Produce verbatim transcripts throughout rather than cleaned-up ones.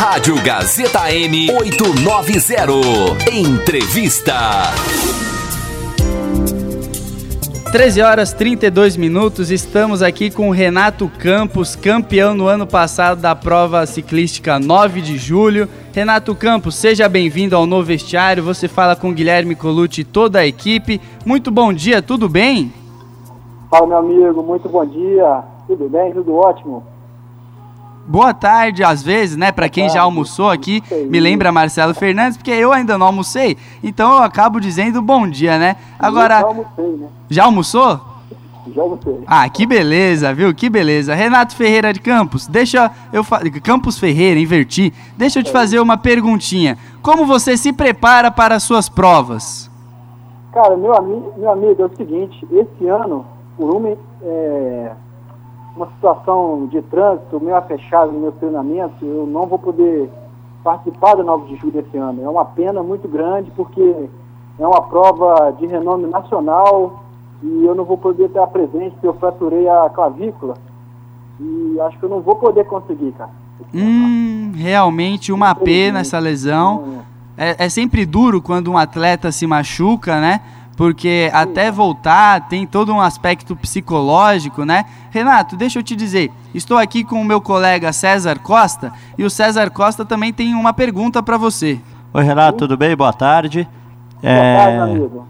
Rádio Gazeta M oitocentos e noventa. Entrevista. treze horas e trinta e dois minutos, estamos aqui com o Renato Campos, campeão no ano passado da prova ciclística nove de julho. Renato Campos, seja bem-vindo ao No Vestiário, você fala com Guilherme Colucci e toda a equipe. Muito bom dia, tudo bem? Fala, meu amigo, muito bom dia, tudo bem, tudo ótimo. Boa tarde, às vezes, né, para quem já almoçou aqui, me lembra Marcelo Fernandes, porque eu ainda não almocei, então eu acabo dizendo bom dia, né? Agora, já almocei, né? Já almoçou? Já almocei. Ah, que beleza, viu? Que beleza. Renato Ferreira de Campos, deixa eu fa... Campos Ferreira, inverti. Deixa eu te fazer uma perguntinha. Como você se prepara para as suas provas? Cara, meu amigo, meu amigo, é o seguinte, esse ano, por uma, é, uma situação de trânsito meio fechada no meu treinamento, eu não vou poder participar da nove de julho esse ano. É uma pena muito grande, porque é uma prova de renome nacional e eu não vou poder estar presente porque eu fraturei a clavícula e acho que eu não vou poder conseguir, cara. Hum, realmente uma pena essa lesão. É, é sempre duro quando um atleta se machuca, né? Porque Sim. até voltar tem todo um aspecto psicológico, né? Renato, deixa eu te dizer, estou aqui com o meu colega César Costa e o César Costa também tem uma pergunta para você. Oi, Renato, tudo bem? Boa tarde. Boa é... tarde, amigo.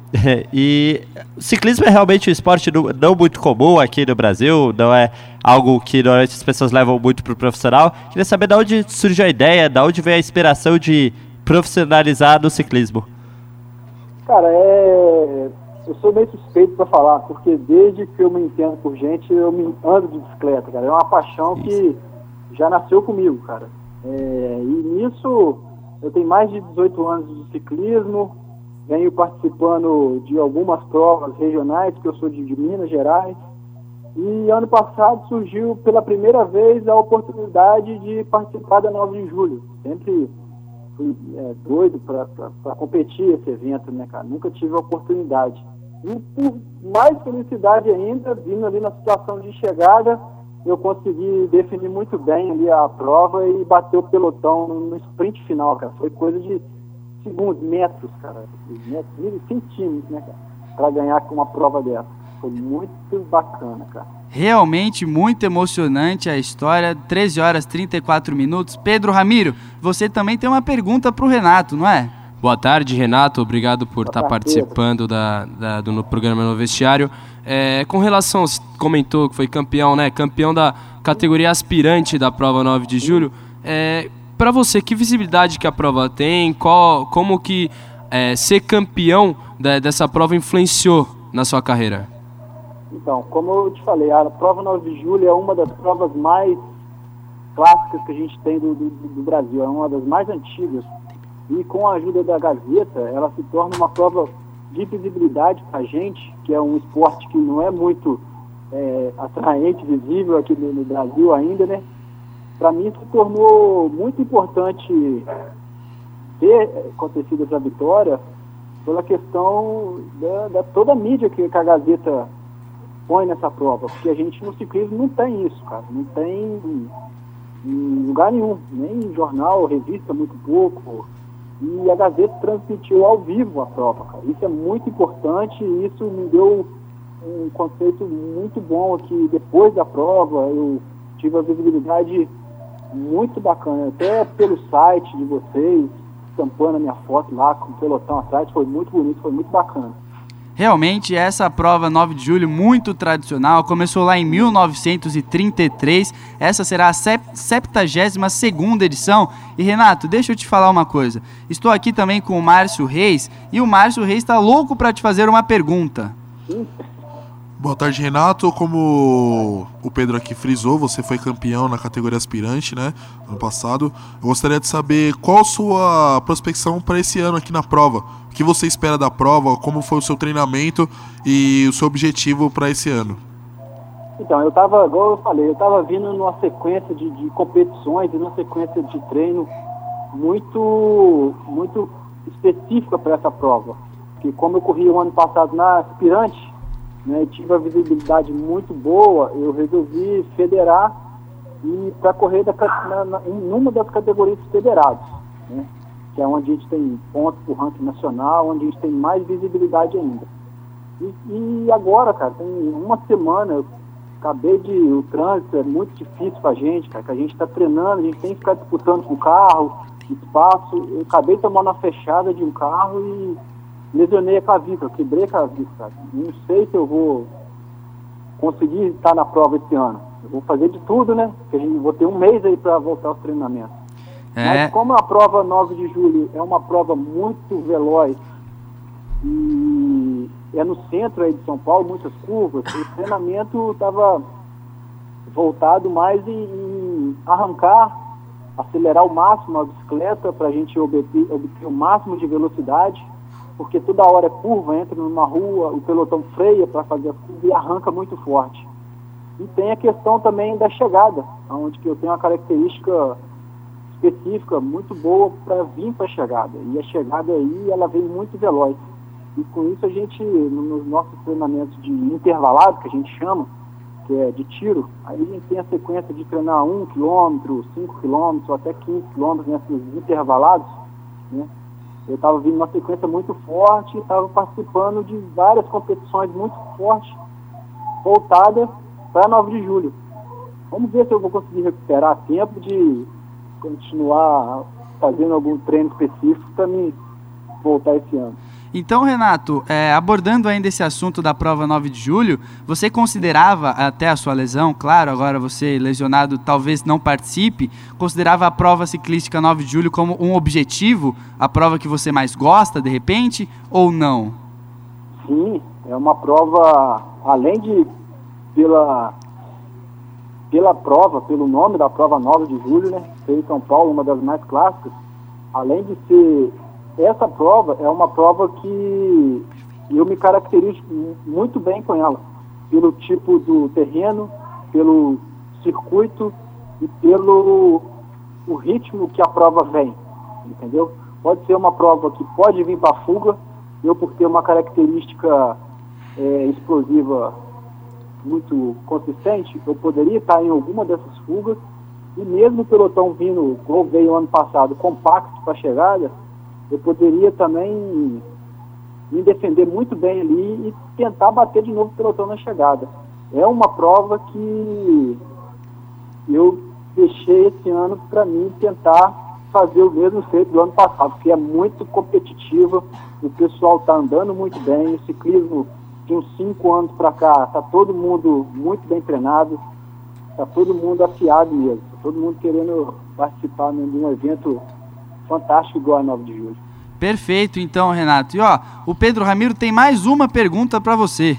E o ciclismo é realmente um esporte não muito comum aqui no Brasil, não é algo que normalmente as pessoas levam muito para o profissional. Queria saber de onde surgiu a ideia, de onde veio a inspiração de profissionalizar no ciclismo. Cara, é... eu sou meio suspeito para falar, porque desde que eu me entendo por gente, eu me ando de bicicleta, cara. É uma paixão Isso. que já nasceu comigo, cara. É... E nisso, eu tenho mais de dezoito anos de ciclismo, venho participando de algumas provas regionais, que eu sou de, de Minas Gerais. E ano passado surgiu pela primeira vez a oportunidade de participar da nove de julho. Sempre fui é, doido para competir esse evento, né, cara? Nunca tive a oportunidade. E por mais felicidade ainda, vindo ali na situação de chegada, eu consegui definir muito bem ali a prova e bater o pelotão no, no sprint final, cara. Foi coisa de segundos, metros, cara. Metros, centímetros, né, cara? Para ganhar com uma prova dessa. Foi muito bacana, cara. Realmente muito emocionante a história, treze horas e trinta e quatro minutos. Pedro Ramiro, você também tem uma pergunta para o Renato, não é? Boa tarde, Renato. Obrigado por estar tá participando da, da, do no programa No Vestiário. É, com relação, você comentou que foi campeão, né? Campeão da categoria aspirante da prova nove de julho. É, para você, que visibilidade que a prova tem? Qual, como que é, ser campeão da, dessa prova influenciou na sua carreira? Então, como eu te falei, a prova nove de julho é uma das provas mais clássicas que a gente tem do, do, do Brasil, é uma das mais antigas. E com a ajuda da Gazeta, ela se torna uma prova de visibilidade para a gente, que é um esporte que não é muito é, atraente, visível aqui no, no Brasil ainda, né? Para mim se tornou muito importante ter acontecido essa vitória pela questão da, da toda a mídia que, que a Gazeta põe nessa prova, porque a gente no ciclismo não tem isso, cara, não tem em lugar nenhum, nem em jornal, revista, muito pouco, e a Gazeta transmitiu ao vivo a prova, cara. Isso é muito importante e isso me deu um conceito muito bom aqui. Depois da prova eu tive a visibilidade muito bacana, até pelo site de vocês, estampando a minha foto lá com o pelotão atrás, foi muito bonito, foi muito bacana. Realmente, essa prova nove de julho, muito tradicional, começou lá em mil novecentos e trinta e três, essa será a septagésima segunda edição. E Renato, deixa eu te falar uma coisa, estou aqui também com o Márcio Reis, e o Márcio Reis está louco para te fazer uma pergunta. Sim. Boa tarde, Renato. Como o Pedro aqui frisou, você foi campeão na categoria aspirante, né, ano passado. Eu gostaria de saber qual a sua prospecção para esse ano aqui na prova. O que você espera da prova, como foi o seu treinamento e o seu objetivo para esse ano? Então, eu estava, igual eu falei, eu estava vindo numa sequência de, de competições e numa sequência de treino muito, muito específica para essa prova. Porque como eu corri o ano passado na aspirante, né, tive a visibilidade muito boa, eu resolvi federar e para correr da, na, na, em uma das categorias federadas, né? Que é onde a gente tem pontos por ranking nacional, onde a gente tem mais visibilidade ainda. E, e agora, cara, tem uma semana, eu acabei de... O trânsito é muito difícil pra gente, cara, que a gente tá treinando, a gente tem que ficar disputando com o carro, espaço. Eu acabei de tomar uma fechada de um carro e lesionei a clavícula, quebrei a clavícula, cara. Não sei se eu vou conseguir estar na prova esse ano. Eu vou fazer de tudo, né? Porque eu vou ter um mês aí para voltar aos treinamentos. É. Mas como a prova nove de julho é uma prova muito veloz e é no centro aí de São Paulo, muitas curvas, o treinamento estava voltado mais em, em arrancar, acelerar o máximo a bicicleta para a gente obter, obter o máximo de velocidade, porque toda hora é curva, entra numa rua, o pelotão freia para fazer a curva e arranca muito forte. E tem a questão também da chegada, onde que eu tenho uma característica específica muito boa para vir para a chegada. E a chegada aí, ela vem muito veloz. E com isso a gente, nos nossos treinamentos de intervalado, que a gente chama, que é de tiro, aí a gente tem a sequência de treinar um quilômetro, cinco quilômetros, ou até quinze quilômetros nesses intervalados, né? Eu estava vindo uma sequência muito forte e estava participando de várias competições muito fortes, voltadas para nove de julho. Vamos ver se eu vou conseguir recuperar tempo de continuar fazendo algum treino específico para me voltar esse ano. Então, Renato, é, abordando ainda esse assunto da prova nove de julho, você considerava, até a sua lesão, claro, agora você lesionado talvez não participe, considerava a prova ciclística nove de julho como um objetivo, a prova que você mais gosta, de repente, ou não? Sim, é uma prova, além de, pela, pela prova, pelo nome da prova nove de julho, né, ser em São Paulo, uma das mais clássicas, além de ser... Essa prova é uma prova que eu me caracterizo muito bem com ela, pelo tipo do terreno, pelo circuito e pelo o ritmo que a prova vem, entendeu? Pode ser uma prova que pode vir para fuga, eu por ter uma característica é, explosiva muito consistente, eu poderia estar em alguma dessas fugas, e mesmo o pelotão vindo, como veio ano passado, compacto para a chegada, eu poderia também me defender muito bem ali e tentar bater de novo o pelotão na chegada. É uma prova que eu deixei esse ano para mim tentar fazer o mesmo feito do ano passado, porque é muito competitiva, o pessoal está andando muito bem, o ciclismo de uns cinco anos para cá está todo mundo muito bem treinado, está todo mundo afiado mesmo, está todo mundo querendo participar de um evento fantástico igual a nove de julho. Perfeito, então, Renato. E ó, o Pedro Ramiro tem mais uma pergunta para você.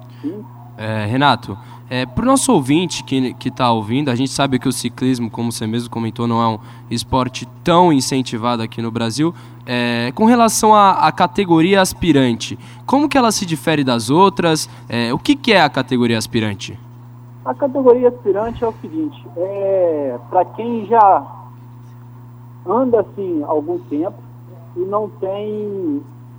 É, Renato, é, para o nosso ouvinte que está ouvindo, a gente sabe que o ciclismo, como você mesmo comentou, não é um esporte tão incentivado aqui no Brasil. É, com relação à categoria aspirante, como que ela se difere das outras? É, o que, que é a categoria aspirante? A categoria aspirante é o seguinte, é, para quem já anda assim há algum tempo e não tem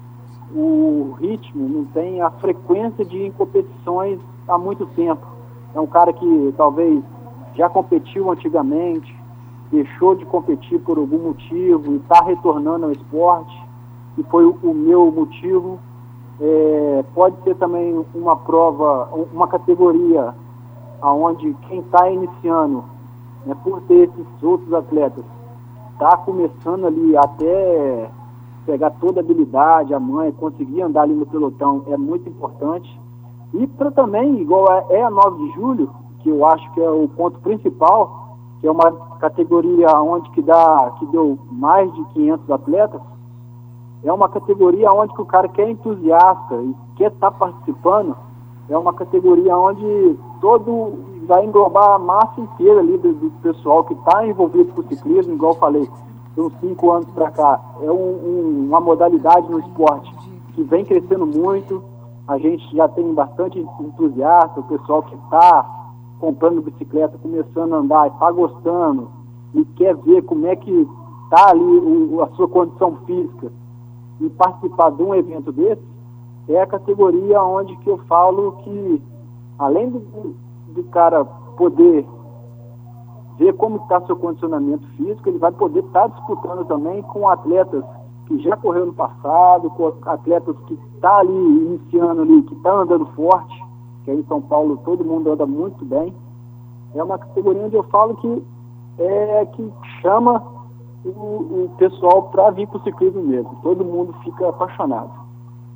o ritmo, não tem a frequência de ir em competições há muito tempo. É um cara que talvez já competiu antigamente, deixou de competir por algum motivo e está retornando ao esporte, e foi o, o meu motivo. É, pode ser também uma prova, uma categoria onde quem está iniciando, né, por ter esses outros atletas, está começando ali até pegar toda a habilidade, a manha, conseguir andar ali no pelotão é muito importante. E para também, igual é a nove de julho, que eu acho que é o ponto principal, que é uma categoria onde que, dá, que deu mais de quinhentos atletas, é uma categoria onde que o cara que é entusiasta e quer estar tá participando, é uma categoria onde todo vai englobar a massa inteira ali do, do pessoal que está envolvido com o ciclismo, igual eu falei, de uns cinco anos para cá. É um, um, uma modalidade no esporte que vem crescendo muito, a gente já tem bastante entusiasta, o pessoal que está comprando bicicleta, começando a andar, está gostando e quer ver como é que está ali o, a sua condição física e participar de um evento desse, é a categoria onde que eu falo que, além do, do cara poder ver como está seu condicionamento físico, ele vai poder estar tá disputando também com atletas que já correu no passado, com atletas que está ali iniciando ali, que está andando forte, que aí em São Paulo todo mundo anda muito bem. É uma categoria onde eu falo que é que chama o, o pessoal para vir para o ciclismo mesmo. Todo mundo fica apaixonado.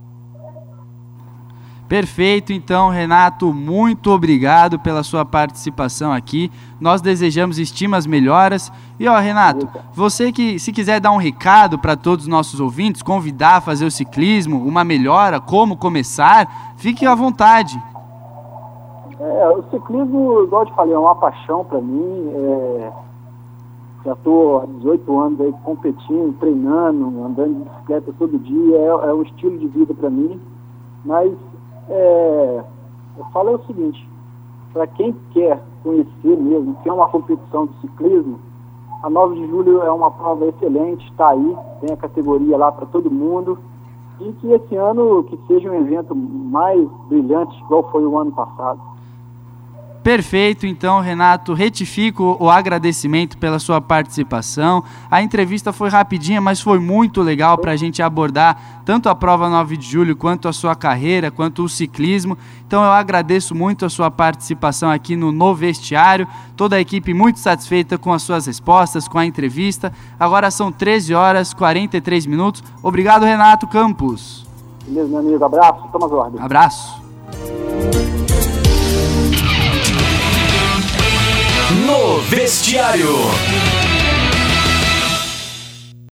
Perfeito, então, Renato, muito obrigado pela sua participação aqui. Nós desejamos estimas melhoras. E, ó, Renato, você que, se quiser dar um recado para todos os nossos ouvintes, convidar a fazer o ciclismo, uma melhora, como começar, fique à vontade. É, o ciclismo, igual eu te falei, é uma paixão para mim. É, já estou há dezoito anos aí competindo, treinando, andando de bicicleta todo dia. É, é um estilo de vida para mim. Mas É, eu falo o seguinte, para quem quer conhecer mesmo, quer uma competição de ciclismo, a nove de julho é uma prova excelente, está aí, tem a categoria lá para todo mundo, e que esse ano que seja um evento mais brilhante, igual foi o ano passado. Perfeito, então, Renato, retifico o agradecimento pela sua participação. A entrevista foi rapidinha, mas foi muito legal para a gente abordar tanto a prova nove de julho, quanto a sua carreira, quanto o ciclismo. Então eu agradeço muito a sua participação aqui no No Vestiário, toda a equipe muito satisfeita com as suas respostas, com a entrevista. Agora são treze horas e quarenta e três minutos. Obrigado, Renato Campos. Beleza, meu amigo, abraço, toma as ordens. Abraço. No Vestiário.